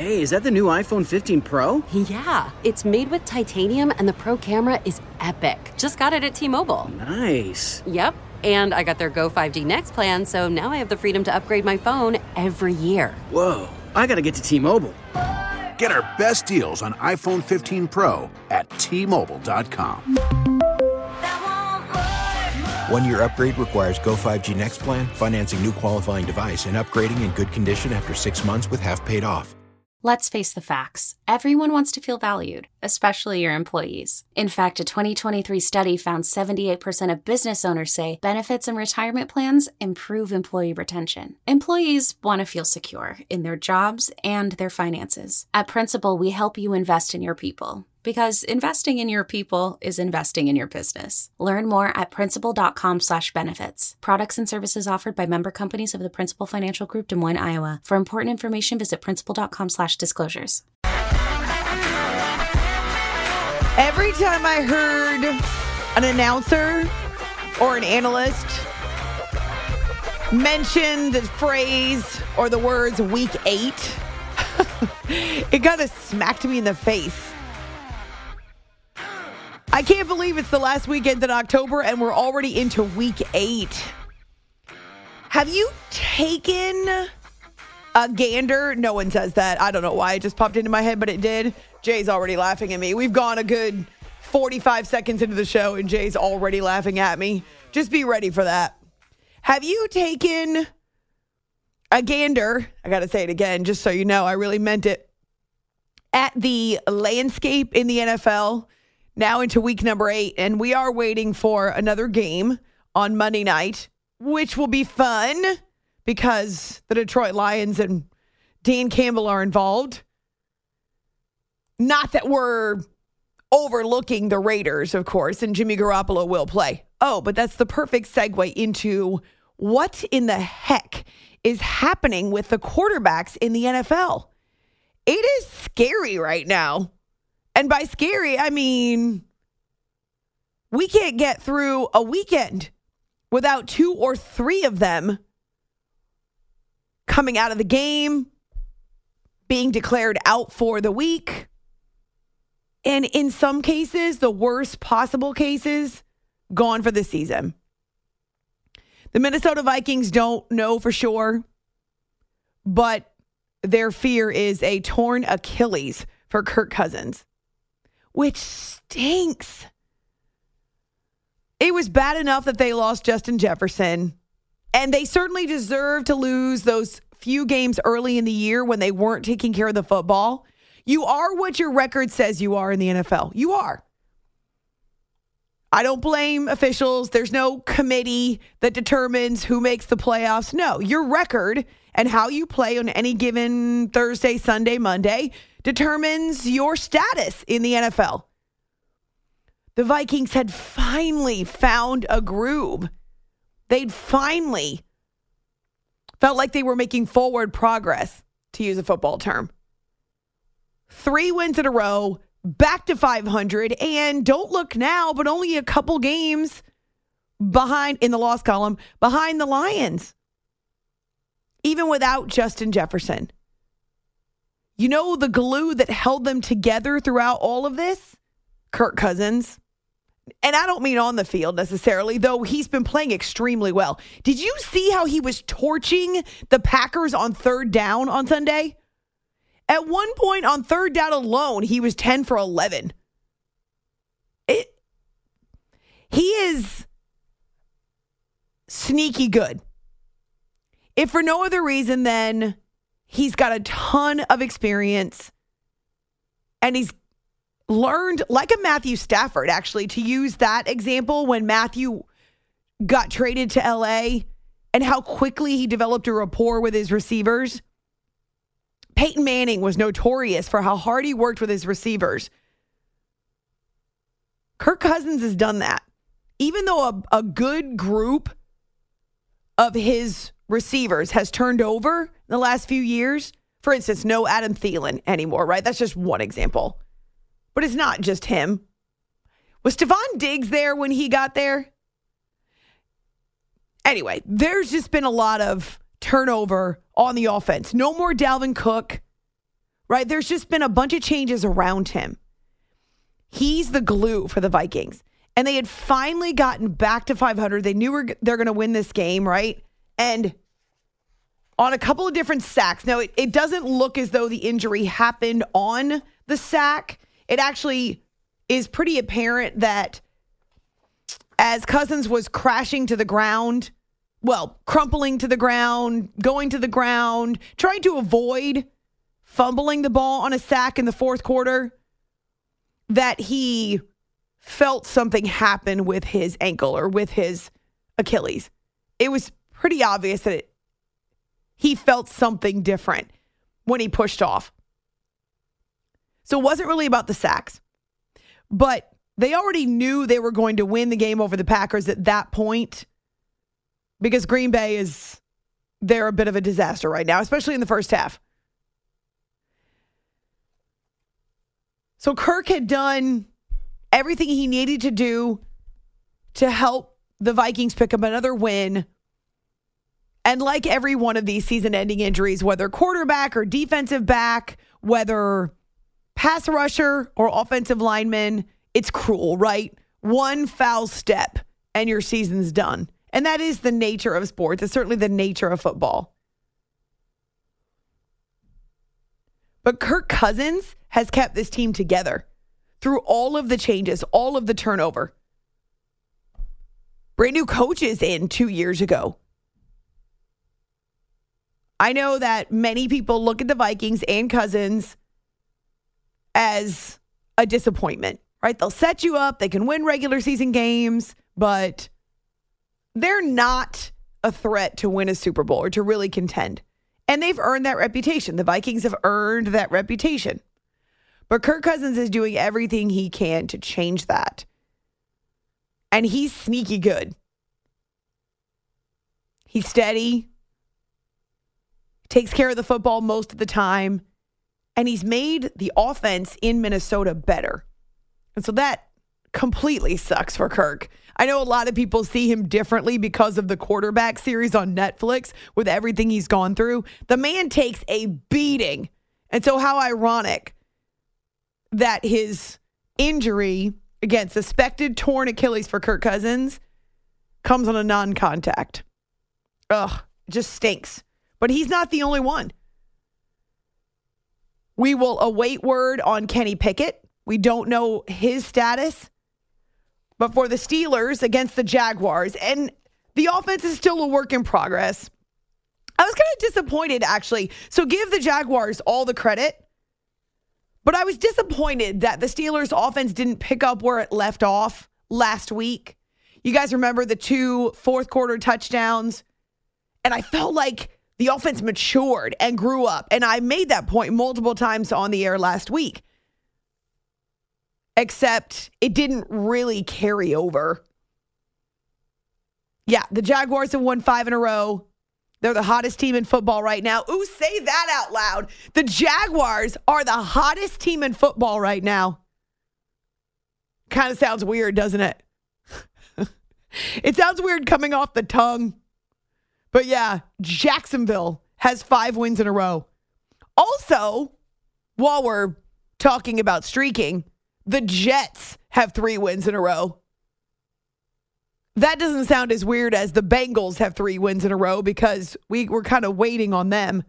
Hey, is that the new iPhone 15 Pro? Yeah, it's made with titanium and the Pro camera is epic. Just got it at T-Mobile. Nice. Yep, and I got their Go 5G Next plan, so now I have the freedom to upgrade my phone every year. Whoa, I gotta get to T-Mobile. Get our best deals on iPhone 15 Pro at T-Mobile.com. 1-year upgrade requires Go 5G Next plan, financing new qualifying device, and upgrading in good condition after 6 months with half paid off. Let's face the facts. Everyone wants to feel valued, especially your employees. In fact, a 2023 study found 78% of business owners say benefits and retirement plans improve employee retention. Employees want to feel secure in their jobs and their finances. At Principal, we help you invest in your people. Because investing in your people is investing in your business. Learn more at principal.com/benefits. Products and services offered by member companies of the Principal Financial Group, Des Moines, Iowa. For important information, visit principal.com/disclosures. Every time I heard an announcer or an analyst mention the phrase or the words week 8, it kind of smacked me in the face. I can't believe it's the last weekend in October and we're already into week 8. Have you taken a gander? No one says that. I don't know why it just popped into my head, but it did. Jay's already laughing at me. We've gone a good 45 seconds into the show and Jay's already laughing at me. Just be ready for that. Have you taken a gander? I got to say it again, just so you know, I really meant it. At the landscape in the NFL, now into week number 8, and we are waiting for another game on Monday night, which will be fun because the Detroit Lions and Dan Campbell are involved. Not that we're overlooking the Raiders, of course, and Jimmy Garoppolo will play. Oh, but that's the perfect segue into what in the heck is happening with the quarterbacks in the NFL. It is scary right now. And by scary, I mean, we can't get through a weekend without 2 or 3 of them coming out of the game, being declared out for the week. And in some cases, the worst possible cases, gone for the season. The Minnesota Vikings don't know for sure, but their fear is a torn Achilles for Kirk Cousins, which stinks. It was bad enough that they lost Justin Jefferson, and they certainly deserve to lose those few games early in the year when they weren't taking care of the football. You are what your record says you are in the NFL. You are. I don't blame officials. There's no committee that determines who makes the playoffs. No, your record and how you play on any given Thursday, Sunday, Monday determines your status in the NFL. The Vikings had finally found a groove. They'd finally felt like they were making forward progress, to use a football term. 3 wins in a row, back to 500, and don't look now, but only a couple games behind in the loss column, behind the Lions, even without Justin Jefferson. You know the glue that held them together throughout all of this? Kirk Cousins. And I don't mean on the field necessarily, though he's been playing extremely well. Did you see how he was torching the Packers on 3rd down on Sunday? At one point on 3rd down alone, he was 10 for 11. He is sneaky good. If for no other reason than he's got a ton of experience and he's learned, like a Matthew Stafford, actually, to use that example when Matthew got traded to LA and how quickly he developed a rapport with his receivers. Peyton Manning was notorious for how hard he worked with his receivers. Kirk Cousins has done that. Even though a good group of his receivers has turned over in the last few years, for instance, no Adam Thielen anymore, right? That's just one example. But it's not just him. Was Stephon Diggs there when he got there? Anyway, there's just been a lot of turnover on the offense. No more Dalvin Cook. right? There's just been a bunch of changes around him. He's the glue for the Vikings. And they had finally gotten back to 500. They knew they're going to win this game, right? And on a couple of different sacks. Now, it doesn't look as though the injury happened on the sack. It actually is pretty apparent that as Cousins was crashing to the ground, crumpling to the ground, going to the ground, trying to avoid fumbling the ball on a sack in the fourth quarter, that he felt something happen with his ankle or with his Achilles. It was pretty obvious that he felt something different when he pushed off. So it wasn't really about the sacks. But they already knew they were going to win the game over the Packers at that point because Green Bay they're a bit of a disaster right now, especially in the first half. So Kirk had done everything he needed to do to help the Vikings pick up another win. And like every one of these season-ending injuries, whether quarterback or defensive back, whether pass rusher or offensive lineman, it's cruel, right? One foul step and your season's done. And that is the nature of sports. It's certainly the nature of football. But Kirk Cousins has kept this team together through all of the changes, all of the turnover. Brand new coaches in 2 years ago. I know that many people look at the Vikings and Cousins as a disappointment, right? They'll set you up. They can win regular season games, but they're not a threat to win a Super Bowl or to really contend. And they've earned that reputation. The Vikings have earned that reputation. But Kirk Cousins is doing everything he can to change that. And he's sneaky good. He's steady. Takes care of the football most of the time. And he's made the offense in Minnesota better. And so that completely sucks for Kirk. I know a lot of people see him differently because of the quarterback series on Netflix with everything he's gone through. The man takes a beating. And so how ironic that his injury, again, suspected torn Achilles for Kirk Cousins, comes on a non-contact. Ugh, it just stinks. But he's not the only one. We will await word on Kenny Pickett. We don't know his status. But for the Steelers against the Jaguars, and the offense is still a work in progress. I was kind of disappointed, actually. So give the Jaguars all the credit. But I was disappointed that the Steelers offense didn't pick up where it left off last week. You guys remember the 2 fourth quarter touchdowns? And I felt like the offense matured and grew up. And I made that point multiple times on the air last week. Except it didn't really carry over. Yeah, the Jaguars have won 5 in a row. They're the hottest team in football right now. Ooh, say that out loud. The Jaguars are the hottest team in football right now. Kind of sounds weird, doesn't it? It sounds weird coming off the tongue. But yeah, Jacksonville has 5 wins in a row. Also, while we're talking about streaking, the Jets have 3 wins in a row. That doesn't sound as weird as the Bengals have 3 wins in a row because we're kind of waiting on them.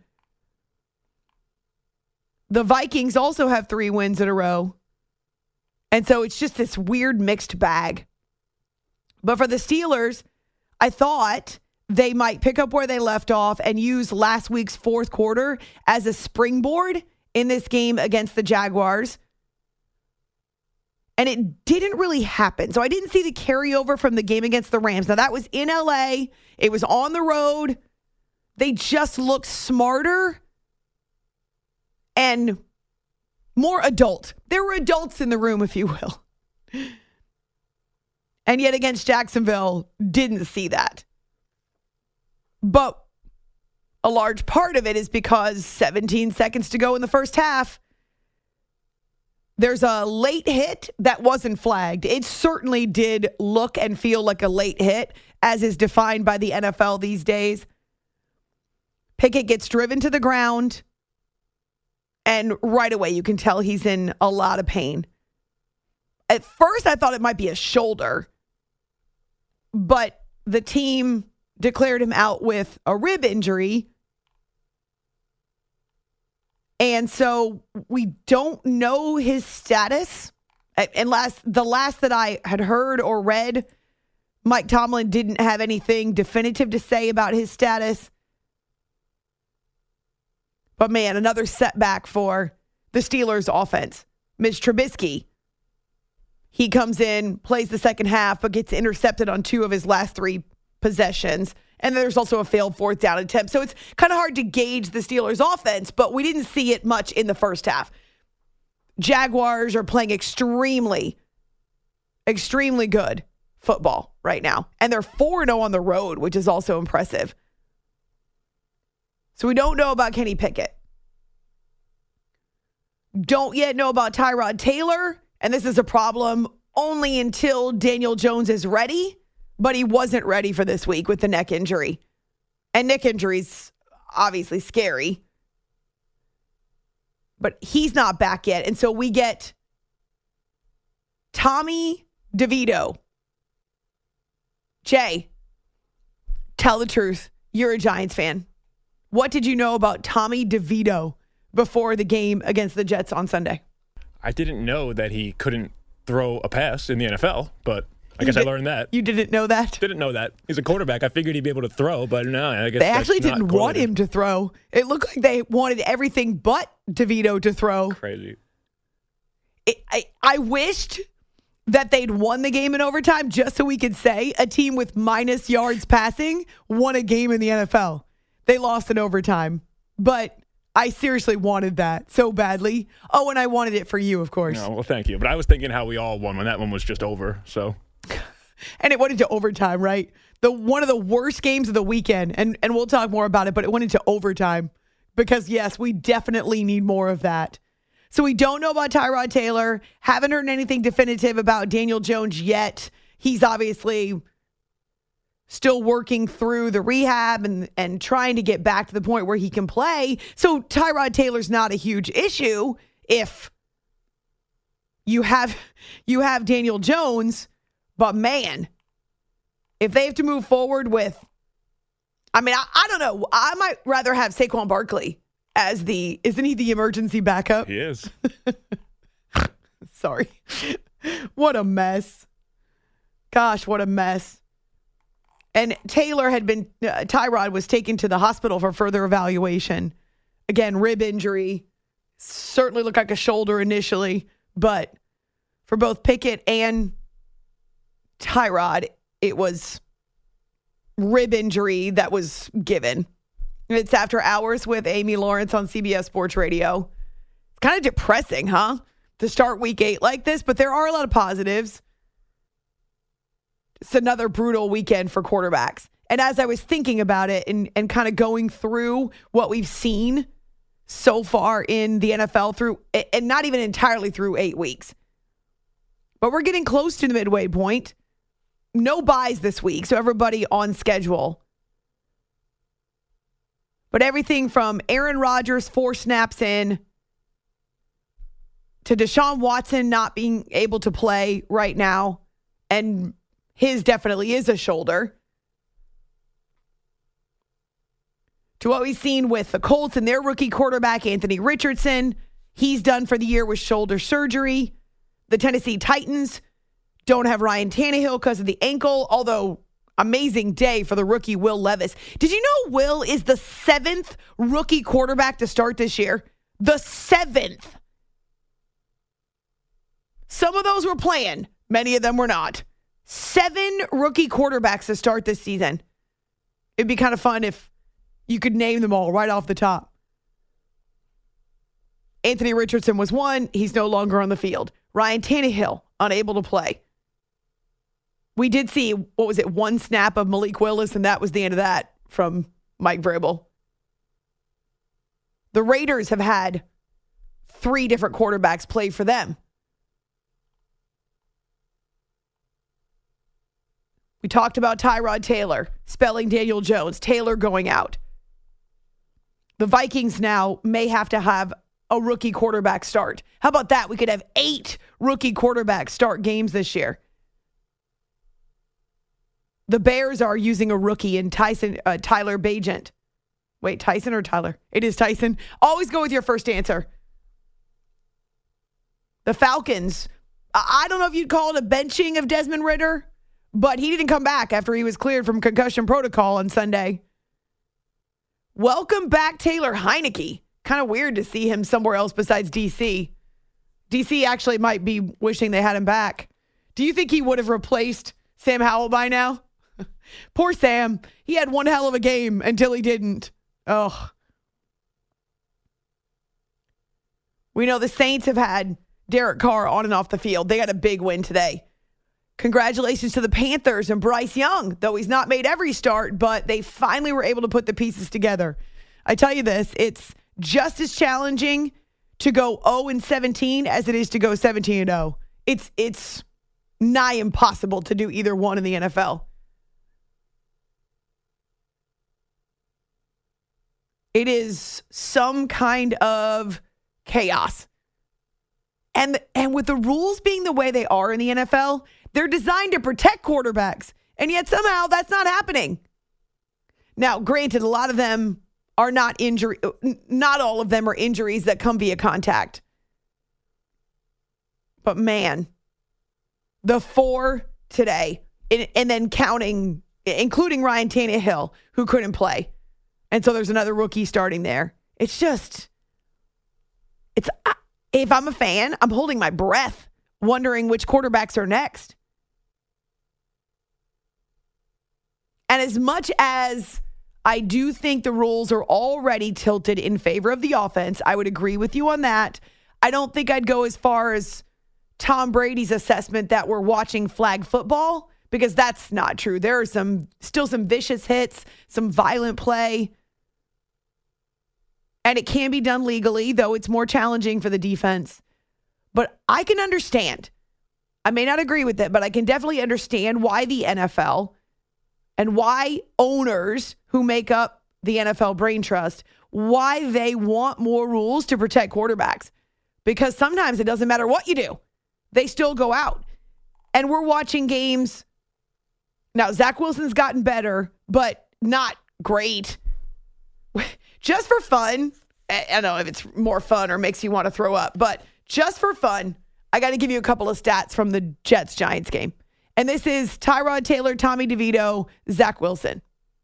The Vikings also have 3 wins in a row. And so it's just this weird mixed bag. But for the Steelers, I thought they might pick up where they left off and use last week's fourth quarter as a springboard in this game against the Jaguars. And it didn't really happen. So I didn't see the carryover from the game against the Rams. Now, that was in LA. It was on the road. They just looked smarter and more adult. There were adults in the room, if you will. And yet against Jacksonville, didn't see that. But a large part of it is because 17 seconds to go in the first half, there's a late hit that wasn't flagged. It certainly did look and feel like a late hit, as is defined by the NFL these days. Pickett gets driven to the ground, And right away, you can tell he's in a lot of pain. At first, I thought it might be a shoulder, but the team declared him out with a rib injury. And so we don't know his status. And the last that I had heard or read, Mike Tomlin didn't have anything definitive to say about his status. But man, another setback for the Steelers offense. Mitch Trubisky, he comes in, plays the second half, but gets intercepted on 2 of his last 3 possessions. And there's also a failed 4th down attempt. So it's kind of hard to gauge the Steelers offense, but we didn't see it much in the first half. Jaguars are playing extremely good football right now. And they're 4-0 on the road, which is also impressive. So we don't know about Kenny Pickett. Don't yet know about Tyrod Taylor. And this is a problem only until Daniel Jones is ready. But he wasn't ready for this week with the neck injury. And neck injury's obviously scary. But he's not back yet. And so we get Tommy DeVito. Jay, tell the truth. You're a Giants fan. What did you know about Tommy DeVito before the game against the Jets on Sunday? I didn't know that he couldn't throw a pass in the NFL, but I guess I learned that. You didn't know that? Didn't know that. He's a quarterback. I figured he'd be able to throw, but no, I guess they actually that's didn't not want him to throw. It looked like they wanted everything but DeVito to throw. Crazy. I wished that they'd won the game in overtime just so we could say a team with minus yards passing won a game in the NFL. They lost in overtime, but I seriously wanted that so badly. Oh, and I wanted it for you, of course. No, well, thank you. But I was thinking how we all won when that one was just over. So, and it went into overtime, right? One of the worst games of the weekend, and we'll talk more about it, but it went into overtime because, yes, we definitely need more of that. So we don't know about Tyrod Taylor. Haven't heard anything definitive about Daniel Jones yet. He's obviously still working through the rehab and trying to get back to the point where he can play. So Tyrod Taylor's not a huge issue if you have Daniel Jones. But man, if they have to move forward with, I mean, I don't know. I might rather have Saquon Barkley as isn't he the emergency backup? He is. Sorry. What a mess. Gosh, what a mess. And Tyrod was taken to the hospital for further evaluation. Again, rib injury. Certainly looked like a shoulder initially, but for both Pickett and Tyrod, it was rib injury that was given. It's After Hours with Amy Lawrence on CBS Sports Radio. It's kind of depressing, huh? To start week 8 like this, but there are a lot of positives. It's another brutal weekend for quarterbacks. And as I was thinking about it and kind of going through what we've seen so far in the NFL through, and not even entirely through 8 weeks, but we're getting close to the midway point. No buys this week, so everybody on schedule. But everything from Aaron Rodgers 4 snaps in to Deshaun Watson not being able to play right now, and his definitely is a shoulder, to what we've seen with the Colts and their rookie quarterback, Anthony Richardson. He's done for the year with shoulder surgery. The Tennessee Titans don't have Ryan Tannehill because of the ankle, although amazing day for the rookie Will Levis. Did you know Will is the 7th rookie quarterback to start this year? The 7th. Some of those were playing. Many of them were not. 7 rookie quarterbacks to start this season. It'd be kind of fun if you could name them all right off the top. Anthony Richardson was one. He's no longer on the field. Ryan Tannehill, unable to play. We did see, 1 snap of Malik Willis, and that was the end of that from Mike Vrabel. The Raiders have had 3 different quarterbacks play for them. We talked about Tyrod Taylor, spelling Daniel Jones, Taylor going out. The Vikings now may have to have a rookie quarterback start. How about that? We could have 8 rookie quarterbacks start games this year. The Bears are using a rookie in Tyler Bagent. Wait, Tyson or Tyler? It is Tyson. Always go with your first answer. The Falcons, I don't know if you'd call it a benching of Desmond Ridder, but he didn't come back after he was cleared from concussion protocol on Sunday. Welcome back, Taylor Heineke. Kind of weird to see him somewhere else besides D.C. D.C. actually might be wishing they had him back. Do you think he would have replaced Sam Howell by now? Poor Sam. He had one hell of a game until he didn't. Oh. We know the Saints have had Derek Carr on and off the field. They got a big win today. Congratulations to the Panthers and Bryce Young, though he's not made every start, but they finally were able to put the pieces together. I tell you this, it's just as challenging to go 0-17 as it is to go 17-0. It's nigh impossible to do either one in the NFL. It is some kind of chaos. And with the rules being the way they are in the NFL, they're designed to protect quarterbacks. And yet somehow that's not happening. Now, granted, a lot of them are not injury. Not all of them are injuries that come via contact. But man, the 4 today, and then counting, including Ryan Tannehill, who couldn't play. And so there's another rookie starting there. If I'm a fan, I'm holding my breath, wondering which quarterbacks are next. And as much as I do think the rules are already tilted in favor of the offense, I would agree with you on that. I don't think I'd go as far as Tom Brady's assessment that we're watching flag football, because that's not true. There are still some vicious hits, some violent play. And it can be done legally, though it's more challenging for the defense. But I can understand. I may not agree with it, but I can definitely understand why the NFL and why owners who make up the NFL Brain Trust, why they want more rules to protect quarterbacks. Because sometimes it doesn't matter what you do. They still go out. And we're watching games. Now, Zach Wilson's gotten better, but not great. Just for fun, I don't know if it's more fun or makes you want to throw up, but just for fun, I got to give you a couple of stats from the Jets-Giants game. And this is Tyrod Taylor, Tommy DeVito, Zach Wilson.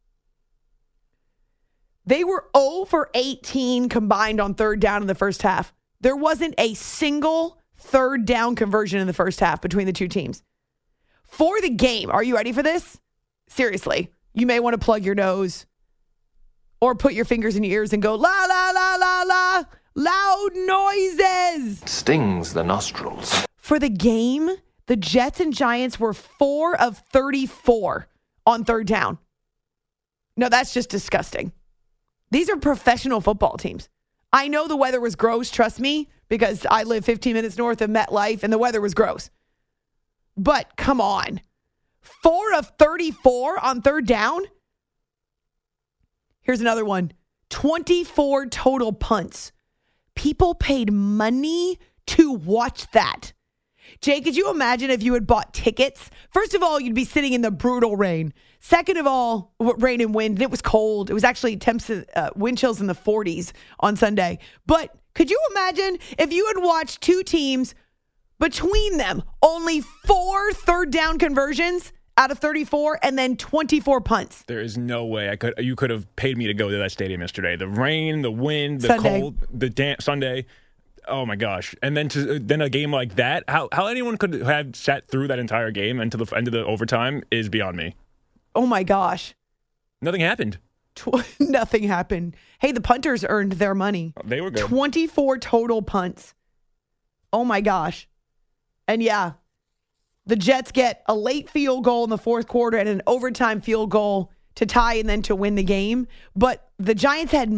They were 0 for 18 combined on third down in the first half. There wasn't a single third down conversion in the first half between the two teams. For the game, are you ready for this? Seriously, you may want to plug your nose or put your fingers in your ears and go, la, la, la, la, la, loud noises. Stings the nostrils. For the game, the Jets and Giants were 4 of 34 on third down. No, that's just disgusting. These are professional football teams. I know the weather was gross, trust me, because I live 15 minutes north of MetLife and the weather was gross. But come on. 4 of 34 on third down? Here's another one. 24 total punts. People paid money to watch that. Jay, could you imagine if you had bought tickets? First of all, you'd be sitting in the brutal rain. Second of all, rain and wind. It was cold. It was actually wind chills in the 40s on Sunday. But could you imagine if you had watched two teams, between them, only 4 third down conversions out of 34 and then 24 punts? There is no way you could have paid me to go to that stadium yesterday. The rain, the wind, the cold, the Sunday. Oh my gosh. And then a game like that, how anyone could have sat through that entire game until the end of the overtime is beyond me. Oh my gosh. Nothing happened. Nothing happened. Hey, the punters earned their money. They were good. 24 total punts. Oh my gosh. And yeah, the Jets get a late field goal in the fourth quarter and an overtime field goal to tie and then to win the game. But the Giants had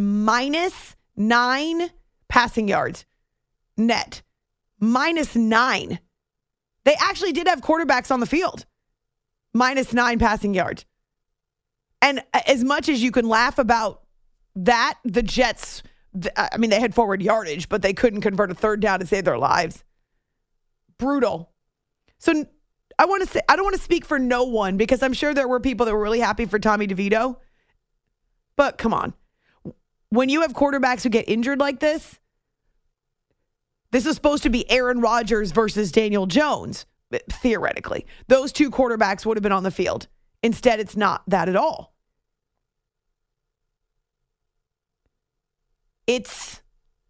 -9 passing yards net. -9. They actually did have quarterbacks on the field. -9 passing yards. And as much as you can laugh about that, the Jets I mean, they had forward yardage, but they couldn't convert a third down to save their lives. Brutal. So I don't want to speak for no one because I'm sure there were people that were really happy for Tommy DeVito. But come on. When you have quarterbacks who get injured like this is supposed to be Aaron Rodgers versus Daniel Jones, theoretically. Those two quarterbacks would have been on the field. Instead, it's not that at all. It's,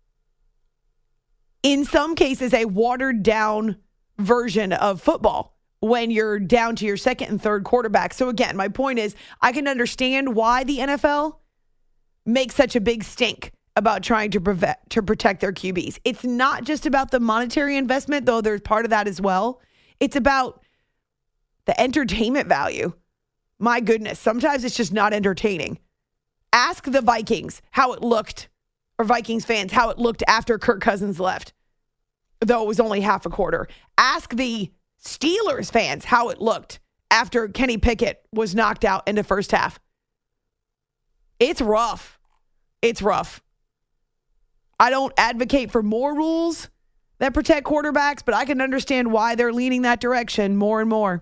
in some cases, a watered-down version of football when you're down to your second and third quarterback. So again, my point is, I can understand why the NFL makes such a big stink about trying to protect their QBs. It's not just about the monetary investment, though there's part of that as well. It's about the entertainment value. My goodness, sometimes it's just not entertaining. Ask the Vikings how it looked, or Vikings fans, how it looked after Kirk Cousins left, though it was only half a quarter. Ask the Steelers fans how it looked after Kenny Pickett was knocked out in the first half. It's rough. It's rough. I don't advocate for more rules that protect quarterbacks, but I can understand why they're leaning that direction more and more.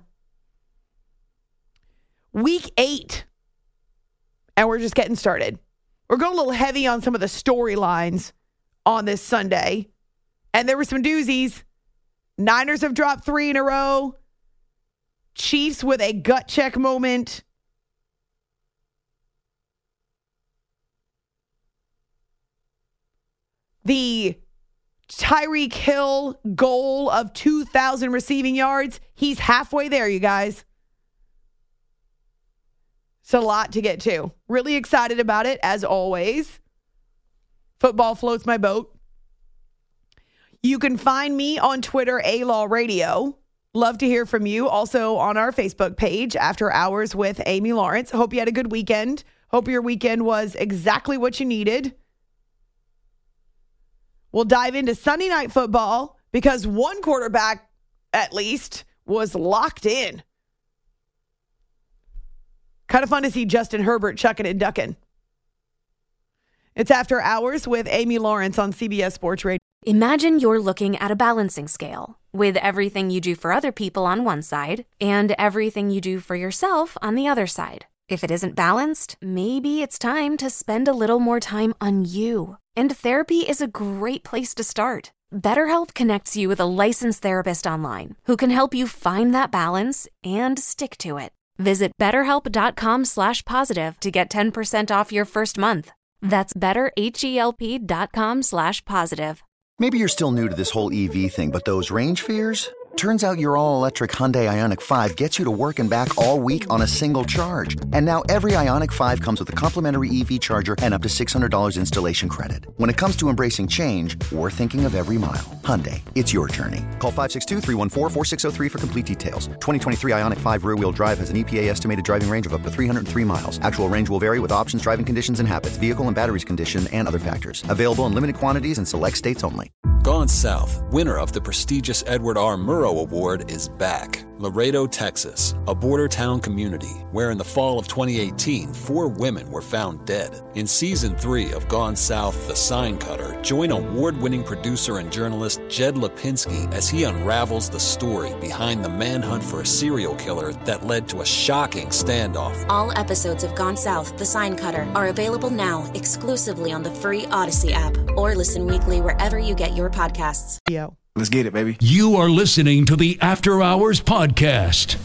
Week 8, and we're just getting started. We're going a little heavy on some of the storylines on this Sunday, and there were some doozies. Niners have dropped 3 in a row. Chiefs with a gut check moment. The Tyreek Hill goal of 2,000 receiving yards, he's halfway there, you guys. It's a lot to get to. Really excited about it, as always. Football floats my boat. You can find me on Twitter, A-Law Radio. Love to hear from you. Also on our Facebook page, After Hours with Amy Lawrence. Hope you had a good weekend. Hope your weekend was exactly what you needed. We'll dive into Sunday Night Football because one quarterback, at least, was locked in. Kind of fun to see Justin Herbert chucking and ducking. It's After Hours with Amy Lawrence on CBS Sports Radio. Imagine you're looking at a balancing scale with everything you do for other people on one side and everything you do for yourself on the other side. If it isn't balanced, maybe it's time to spend a little more time on you. And therapy is a great place to start. BetterHelp connects you with a licensed therapist online who can help you find that balance and stick to it. Visit BetterHelp.com/positive to get 10% off your first month. That's BetterHelp.com/positive. Maybe you're still new to this whole EV thing, but those range fears? Turns out your all-electric Hyundai Ioniq 5 gets you to work and back all week on a single charge. And now every Ioniq 5 comes with a complimentary EV charger and up to $600 installation credit. When it comes to embracing change, we're thinking of every mile. Hyundai, it's your journey. Call 562-314-4603 for complete details. 2023 Ioniq 5 rear-wheel drive has an EPA estimated driving range of up to 303 miles. Actual range will vary with options, driving conditions and habits, vehicle and batteries condition, and other factors. Available in limited quantities in select states only. Gone South, winner of the prestigious Edward R. Murrow Award, is back. Laredo, Texas, a border town community where in the fall of 2018, 4 women were found dead. In Season 3 of Gone South, The Sign Cutter, join award-winning producer and journalist Jed Lipinski as he unravels the story behind the manhunt for a serial killer that led to a shocking standoff. All episodes of Gone South, The Sign Cutter are available now exclusively on the free Odyssey app or listen weekly wherever you get your podcasts. Yo. Let's get it, baby. You are listening to the After Hours Podcast.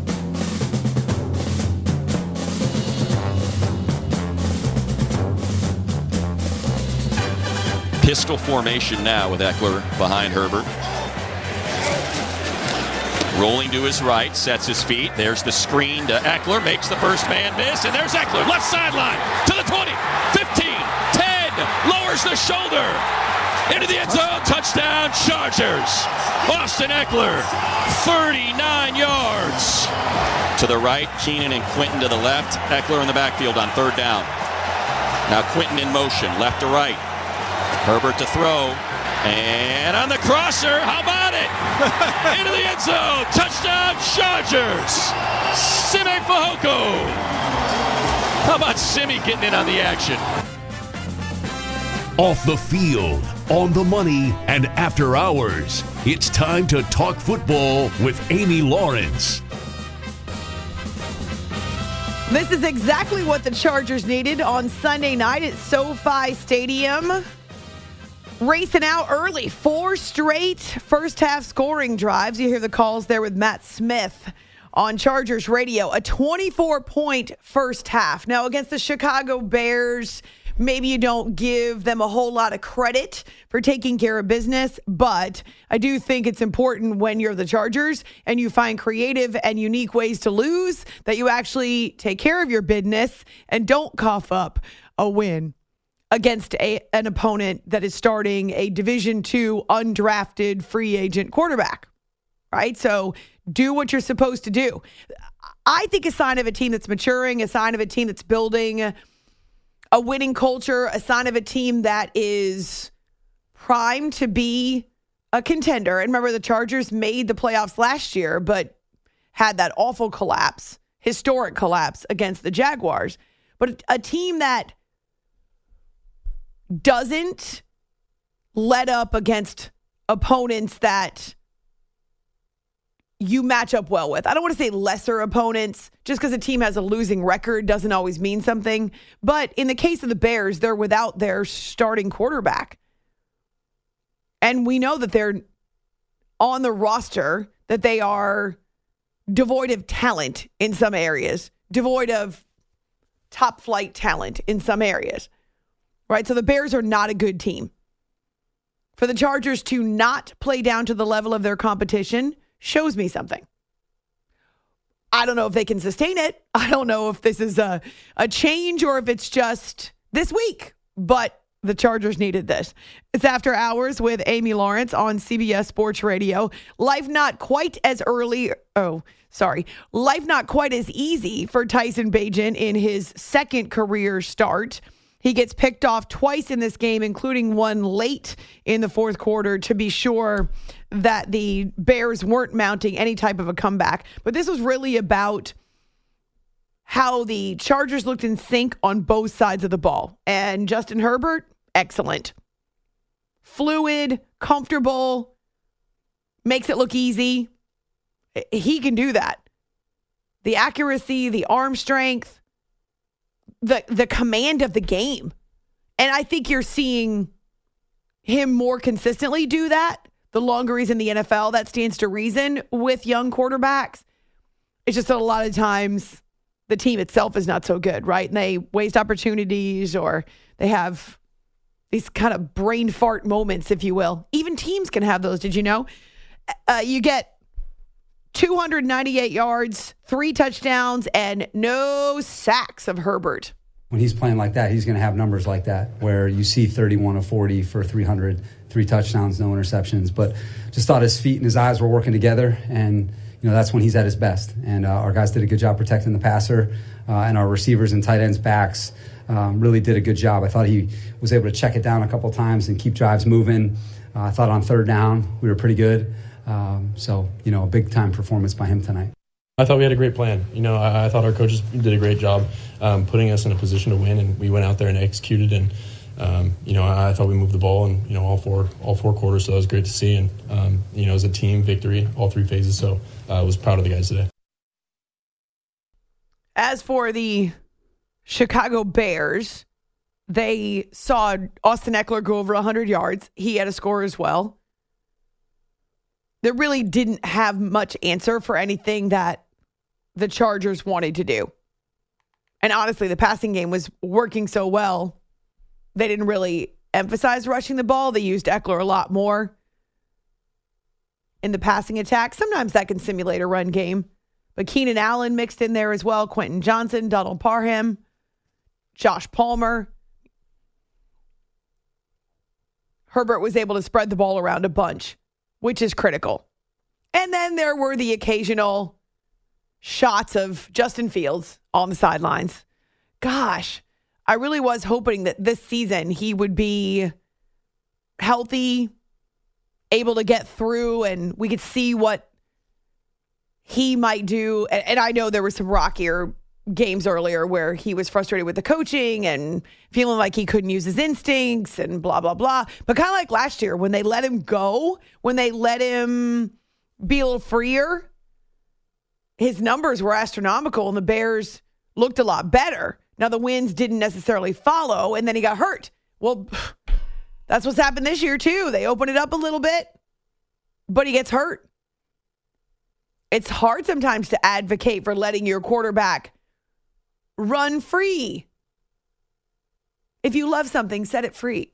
Pistol formation now with Eckler behind Herbert. Rolling to his right, sets his feet. There's the screen to Eckler, makes the first man miss, and there's Eckler, left sideline, to the 20, 15, 10, lowers the shoulder. Into the end zone, touchdown, Chargers. Austin Eckler, 39 yards. To the right, Keenan and Quentin to the left. Eckler in the backfield on third down. Now Quentin in motion, left to right. Herbert to throw. And on the crosser, how about it? Into the end zone, touchdown, Chargers. Simi Fehoko. How about Simi getting in on the action? Off the field, on the money, and after hours. It's time to talk football with Amy Lawrence. This is exactly what the Chargers needed on Sunday night at SoFi Stadium. Racing out early, 4 straight first-half scoring drives. You hear the calls there with Matt Smith on Chargers radio. A 24-point first half. Now, against the Chicago Bears, maybe you don't give them a whole lot of credit for taking care of business, but I do think it's important when you're the Chargers and you find creative and unique ways to lose that you actually take care of your business and don't cough up a win against an opponent that is starting a Division II undrafted free agent quarterback, right? So do what you're supposed to do. I think a sign of a team that's maturing, a sign of a team that's building a winning culture, a sign of a team that is primed to be a contender. And remember, the Chargers made the playoffs last year, but had that awful collapse, historic collapse against the Jaguars. But a team that doesn't let up against opponents that you match up well with. I don't want to say lesser opponents. Just because a team has a losing record doesn't always mean something. But in the case of the Bears, they're without their starting quarterback. And we know that they're on the roster, that they are devoid of talent in some areas, devoid of top flight talent in some areas. Right? So the Bears are not a good team. For the Chargers to not play down to the level of their competition shows me something. I don't know if they can sustain it. I don't know if this is a change or if it's just this week. But the Chargers needed this. It's After Hours with Amy Lawrence on CBS Sports Radio. Life not quite as easy for Tyson Bagent in his second career start. He gets picked off twice in this game, including one late in the fourth quarter, to be sure that the Bears weren't mounting any type of a comeback. But this was really about how the Chargers looked in sync on both sides of the ball. And Justin Herbert, excellent. Fluid, comfortable, makes it look easy. He can do that. The accuracy, the arm strength, the command of the game. And I think you're seeing him more consistently do that. The longer he's in the NFL, that stands to reason with young quarterbacks. It's just that a lot of times the team itself is not so good, right? And they waste opportunities or they have these kind of brain fart moments, if you will. Even teams can have those, did you know? You get 298 yards, 3 touchdowns, and no sacks of Herbert. When he's playing like that, he's going to have numbers like that, where you see 31 of 40 for 300, 3 touchdowns, no interceptions. But just thought his feet and his eyes were working together, and that's when he's at his best. And our guys did a good job protecting the passer, and our receivers and tight ends backs really did a good job. I thought he was able to check it down a couple times and keep drives moving. I thought on third down we were pretty good. So, a big-time performance by him tonight. I thought we had a great plan. I thought our coaches did a great job putting us in a position to win, and we went out there and executed. And, I thought we moved the ball in, all four quarters, so that was great to see. And, it was a team victory, all 3 phases, so I was proud of the guys today. As for the Chicago Bears, they saw Austin Eckler go over 100 yards. He had a score as well. They really didn't have much answer for anything that the Chargers wanted to do. And honestly, the passing game was working so well, they didn't really emphasize rushing the ball. They used Eckler a lot more in the passing attack. Sometimes that can simulate a run game. But Keenan Allen mixed in there as well. Quentin Johnson, Donald Parham, Josh Palmer. Herbert was able to spread the ball around a bunch, which is critical. And then there were the occasional shots of Justin Fields on the sidelines. Gosh, I really was hoping that this season he would be healthy, able to get through, and we could see what he might do. And I know there were some rockier games earlier where he was frustrated with the coaching and feeling like he couldn't use his instincts and blah, blah, blah. But kind of like last year when they let him go, when they let him be a little freer, his numbers were astronomical and the Bears looked a lot better. Now, the wins didn't necessarily follow, and then he got hurt. Well, that's what's happened this year, too. They open it up a little bit, but he gets hurt. It's hard sometimes to advocate for letting your quarterback run free. If you love something, set it free.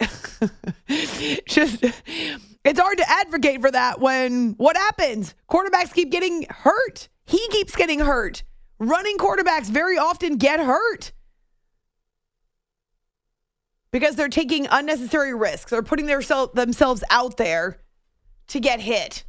It's hard to advocate for that when what happens? Quarterbacks keep getting hurt. He keeps getting hurt. Running quarterbacks very often get hurt because they're taking unnecessary risks. They're putting themselves out there to get hit.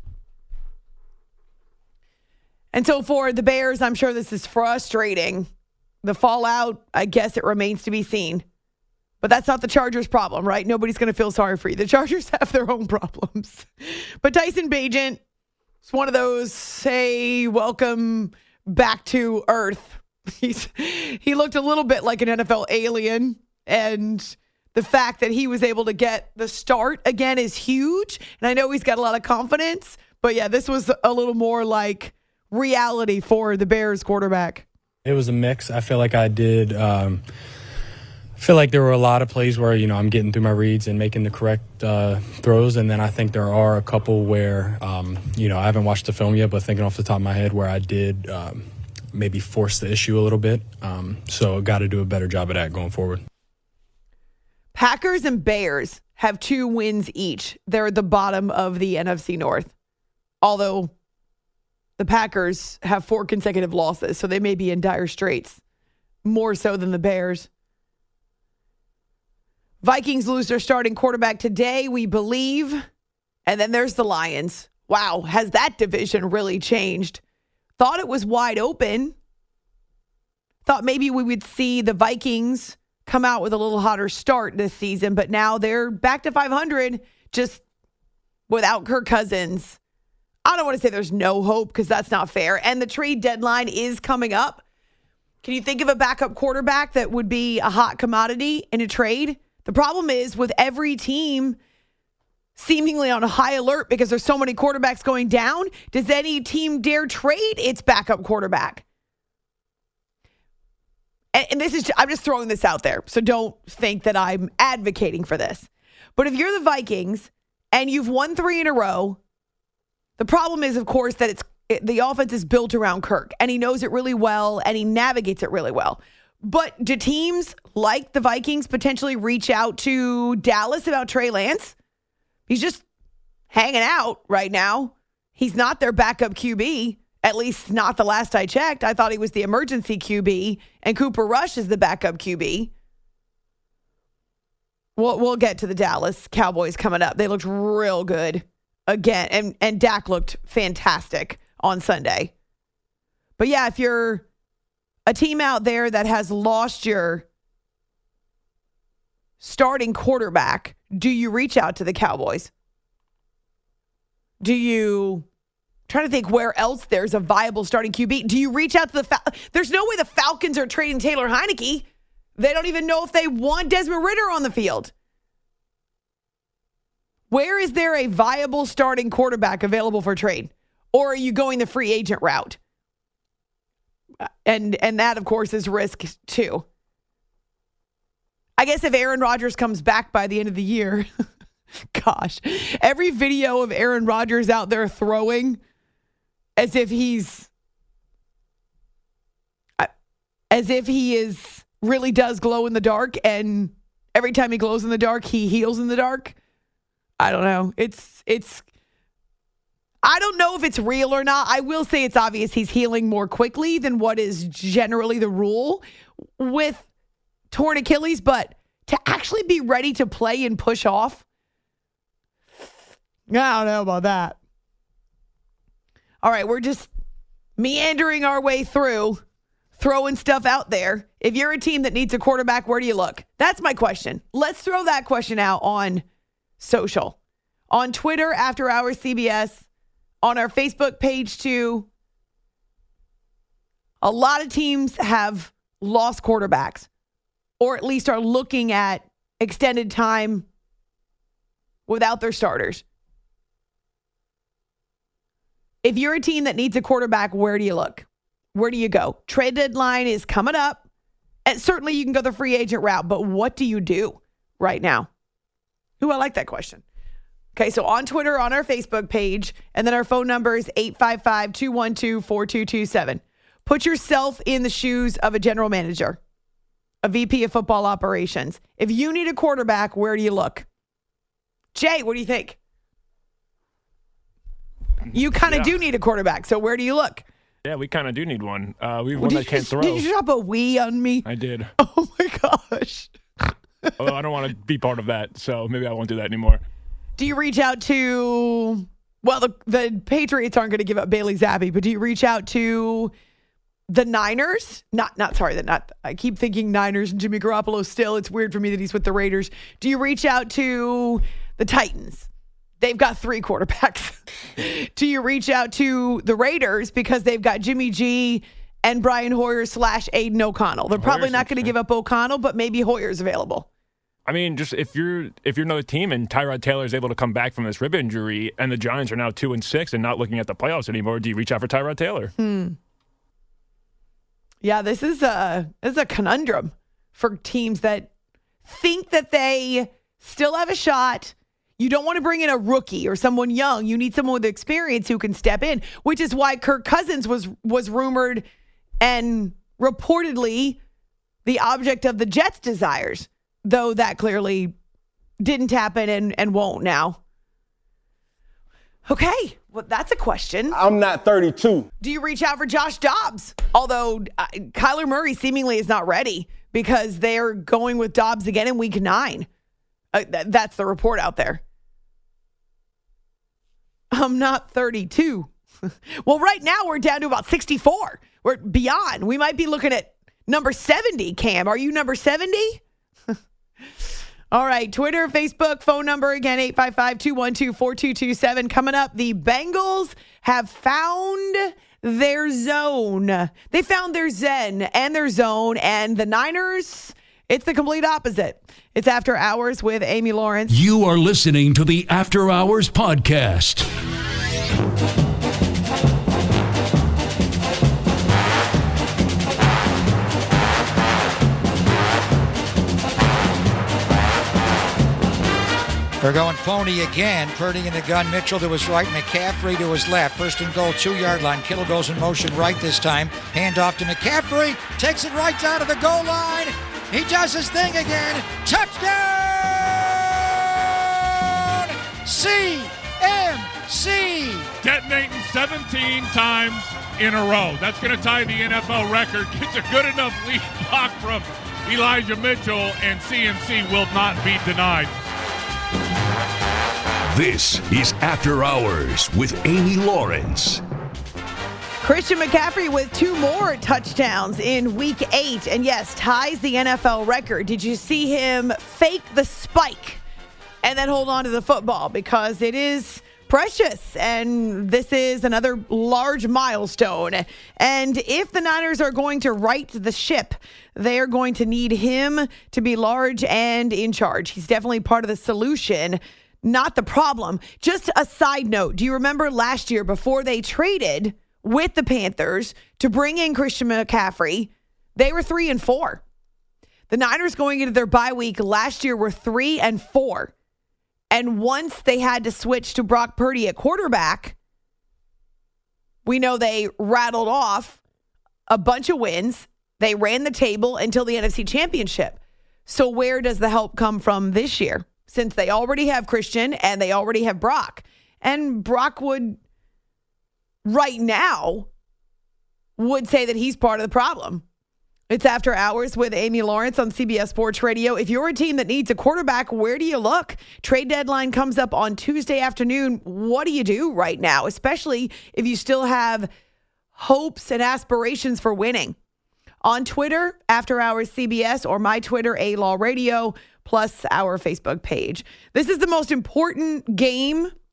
And so for the Bears, I'm sure this is frustrating. The fallout, I guess it remains to be seen. But that's not the Chargers' problem, right? Nobody's going to feel sorry for you. The Chargers have their own problems. But Tyson Bagent is one of those, hey, welcome back to earth. He looked a little bit like an NFL alien, and the fact that he was able to get the start again is huge. And I know he's got a lot of confidence, but yeah, this was a little more like reality for the Bears quarterback. It was a mix. I feel like I did. I feel like there were a lot of plays where, I'm getting through my reads and making the correct throws. And then I think there are a couple where, I haven't watched the film yet, but thinking off the top of my head where I did maybe force the issue a little bit. So got to do a better job of that going forward. Packers and Bears have 2 wins each. They're at the bottom of the NFC North. Although the Packers have 4 consecutive losses, so they may be in dire straits, more so than the Bears. Vikings lose their starting quarterback today, we believe. And then there's the Lions. Wow, has that division really changed? Thought it was wide open. Thought maybe we would see the Vikings come out with a little hotter start this season, but now they're back to 500 just without Kirk Cousins. I don't want to say there's no hope because that's not fair. And the trade deadline is coming up. Can you think of a backup quarterback that would be a hot commodity in a trade? The problem is with every team seemingly on a high alert because there's so many quarterbacks going down, does any team dare trade its backup quarterback? And this is, I'm just throwing this out there, so don't think that I'm advocating for this. But if you're the Vikings and you've won 3 in a row, the problem is, of course, that the offense is built around Kirk, and he knows it really well, and he navigates it really well. But do teams like the Vikings potentially reach out to Dallas about Trey Lance? He's just hanging out right now. He's not their backup QB, at least not the last I checked. I thought he was the emergency QB, and Cooper Rush is the backup QB. We'll get to the Dallas Cowboys coming up. They looked real good again, and Dak looked fantastic on Sunday. But yeah, if you're a team out there that has lost your starting quarterback, do you reach out to the Cowboys? Do you try to think where else there's a viable starting QB? Do you reach out to the There's no way the Falcons are trading Taylor Heineke. They don't even know if they want Desmond Ridder on the field. Where is there a viable starting quarterback available for trade? Or are you going the free agent route? And that, of course, is risk too. I guess if Aaron Rodgers comes back by the end of the year, gosh, every video of Aaron Rodgers out there throwing as if he really does glow in the dark, and every time he glows in the dark, he heals in the dark. I don't know. I don't know if it's real or not. I will say it's obvious he's healing more quickly than what is generally the rule with torn Achilles, but to actually be ready to play and push off, I don't know about that. All right, we're just meandering our way through, throwing stuff out there. If you're a team that needs a quarterback, where do you look? That's my question. Let's throw that question out on social. On Twitter, After Hours CBS. On our Facebook page, too. A lot of teams have lost quarterbacks, or at least are looking at extended time without their starters. If you're a team that needs a quarterback, where do you look? Where do you go? Trade deadline is coming up. And certainly you can go the free agent route, but what do you do right now? Ooh, I like that question. Okay, so on Twitter, on our Facebook page, and then our phone number is 855-212-4227. Put yourself in the shoes of a general manager, a VP of football operations. If you need a quarterback, where do you look? Jay, what do you think? You kind of do need a quarterback, so where do you look? Yeah, we kind of do need one. We have one that can't throw. Did you drop a "we" on me? I did. Oh, my gosh. Although I don't want to be part of that, so maybe I won't do that anymore. Do you reach out to, well, the Patriots aren't going to give up Bailey Zappi, but do you reach out to the Niners? I keep thinking Niners and Jimmy Garoppolo still. It's weird for me that he's with the Raiders. Do you reach out to the Titans? They've got 3 quarterbacks. Do you reach out to the Raiders because they've got Jimmy G and Brian Hoyer / Aiden O'Connell? They're probably not going to give up O'Connell, but maybe Hoyer's available. I mean, just if you're another team and Tyrod Taylor is able to come back from this rib injury and the Giants are now 2-6 and not looking at the playoffs anymore, do you reach out for Tyrod Taylor? Yeah, this is a conundrum for teams that think that they still have a shot. You don't want to bring in a rookie or someone young. You need someone with experience who can step in, which is why Kirk Cousins was rumored and reportedly the object of the Jets' desires, though that clearly didn't happen and won't now. Okay, well, that's a question. I'm not 32. Do you reach out for Josh Dobbs? Although Kyler Murray seemingly is not ready because they're going with Dobbs again in week 9. That's the report out there. I'm not 32. Well, right now we're down to about 64. We're beyond. We might be looking at number 70, Cam. Are you number 70? All right, Twitter, Facebook, phone number again, 855-212-4227. Coming up, the Bengals have found their zone. They found their zen and their zone, and the Niners, it's the complete opposite. It's After Hours with Amy Lawrence. You are listening to the After Hours podcast. They're going phony again. Purdy in the gun. Mitchell to his right. McCaffrey to his left. First and goal, 2-yard line. Kittle goes in motion right this time. Hand off to McCaffrey. Takes it right down to the goal line. He does his thing again. Touchdown! CMC! Detonating 17 times in a row. That's going to tie the NFL record. Gets a good enough lead block from Elijah Mitchell, and CMC will not be denied. This is After Hours with Amy Lawrence. Christian McCaffrey with 2 more touchdowns in week 8. And yes, ties the NFL record. Did you see him fake the spike and then hold on to the football? Because it is precious. And this is another large milestone. And if the Niners are going to right the ship, they are going to need him to be large and in charge. He's definitely part of the solution, not the problem. Just a side note. Do you remember last year before they traded with the Panthers to bring in Christian McCaffrey, they were 3-4. The Niners going into their bye week last year were 3-4. And once they had to switch to Brock Purdy at quarterback, we know they rattled off a bunch of wins. They ran the table until the NFC Championship. So where does the help come from this year? Since they already have Christian and they already have Brock. And Brock would, right now, would say that he's part of the problem. It's After Hours with Amy Lawrence on CBS Sports Radio. If you're a team that needs a quarterback, where do you look? Trade deadline comes up on Tuesday afternoon. What do you do right now? Especially if you still have hopes and aspirations for winning. On Twitter, After Hours CBS, or my Twitter, A-Law Radio, plus our Facebook page. This is the most important game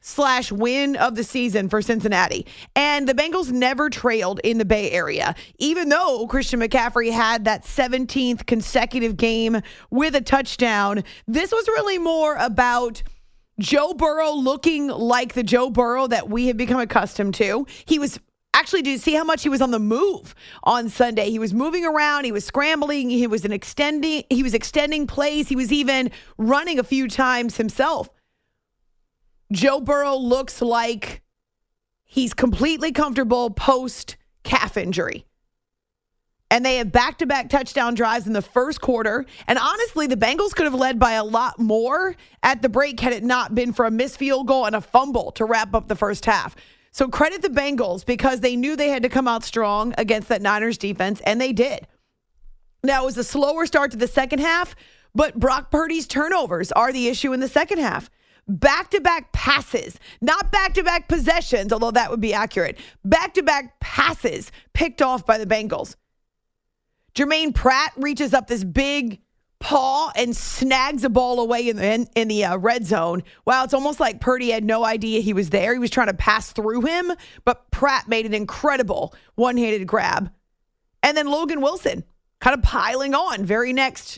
win of the season for Cincinnati. And the Bengals never trailed in the Bay Area, even though Christian McCaffrey had that 17th consecutive game with a touchdown. This was really more about Joe Burrow looking like the Joe Burrow that we have become accustomed to. He was actually, do you see how much he was on the move on Sunday? He was moving around. He was scrambling. He was extending plays. He was even running a few times himself. Joe Burrow looks like he's completely comfortable post-calf injury. And they have back-to-back touchdown drives in the first quarter. And honestly, the Bengals could have led by a lot more at the break had it not been for a missed field goal and a fumble to wrap up the first half. So credit the Bengals because they knew they had to come out strong against that Niners defense, and they did. Now, it was a slower start to the second half, but Brock Purdy's turnovers are the issue in the second half. Back-to-back passes, not back-to-back possessions, although that would be accurate. Back-to-back passes picked off by the Bengals. Jermaine Pratt reaches up this big paw and snags a ball away in the red zone. Wow, it's almost like Purdy had no idea he was there. He was trying to pass through him, but Pratt made an incredible one-handed grab. And then Logan Wilson kind of piling on very next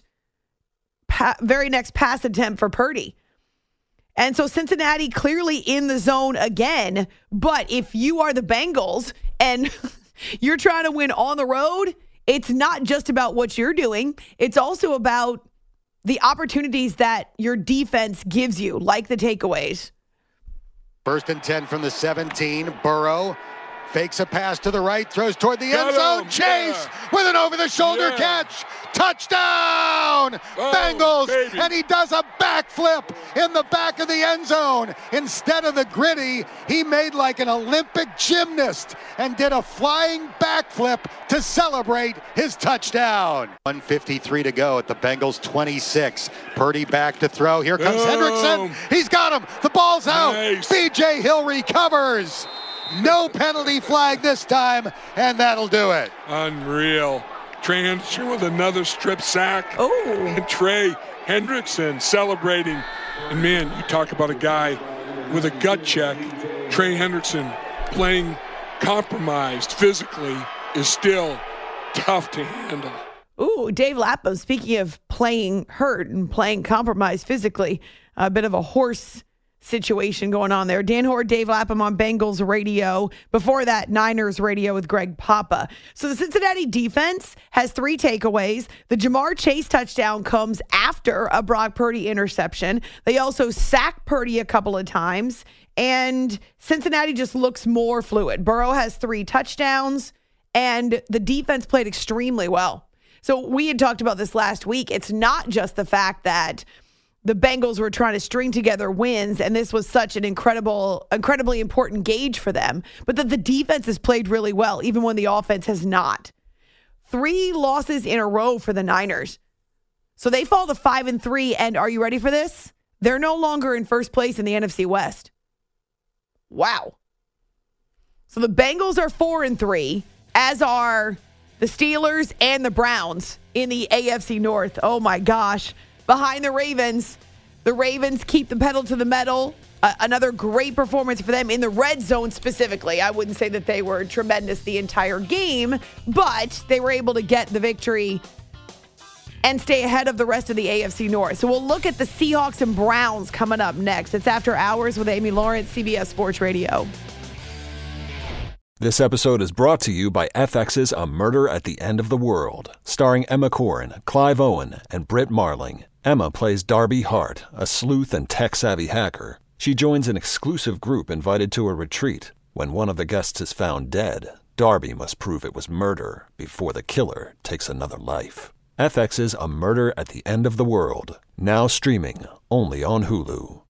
pass attempt for Purdy. And so Cincinnati clearly in the zone again. But if you are the Bengals and you're trying to win on the road, it's not just about what you're doing. It's also about the opportunities that your defense gives you, like the takeaways. 1st and 10 from the 17. Burrow fakes a pass to the right, throws toward the end zone. Chase with an over-the-shoulder catch. Touchdown, Bengals. Baby. And he does a backflip in the back of the end zone. Instead of the gritty, he made like an Olympic gymnast and did a flying backflip to celebrate his touchdown. 1:53 to go at the Bengals 26. Purdy back to throw. Here comes Hendrickson. He's got him. The ball's out. Nice. B.J. Hill recovers. No penalty flag this time, and that'll do it. Unreal. Trey Hendrickson with another strip sack. Oh. And Trey Hendrickson celebrating. And man, you talk about a guy with a gut check. Trey Hendrickson playing compromised physically is still tough to handle. Ooh, Dave Lapham, speaking of playing hurt and playing compromised physically, a bit of a horse situation going on there. Dan Hoard, Dave Lapham on Bengals radio. Before that, Niners radio with Greg Papa. So the Cincinnati defense has 3 takeaways. The Jamar Chase touchdown comes after a Brock Purdy interception. They also sack Purdy a couple of times. And Cincinnati just looks more fluid. Burrow has 3 touchdowns, and the defense played extremely well. So we had talked about this last week. It's not just the fact that the Bengals were trying to string together wins, and this was such an incredibly important gauge for them, but that the defense has played really well, even when the offense has not. 3 losses in a row for the Niners. So they fall to 5-3, and are you ready for this? They're no longer in first place in the NFC West. Wow. So the Bengals are 4-3, as are the Steelers and the Browns in the AFC North. Oh my gosh. Behind the Ravens keep the pedal to the metal. Another great performance for them in the red zone specifically. I wouldn't say that they were tremendous the entire game, but they were able to get the victory and stay ahead of the rest of the AFC North. So we'll look at the Seahawks and Browns coming up next. It's After Hours with Amy Lawrence, CBS Sports Radio. This episode is brought to you by FX's A Murder at the End of the World, starring Emma Corrin, Clive Owen, and Britt Marling. Emma plays Darby Hart, a sleuth and tech-savvy hacker. She joins an exclusive group invited to a retreat. When one of the guests is found dead, Darby must prove it was murder before the killer takes another life. FX's A Murder at the End of the World, now streaming only on Hulu.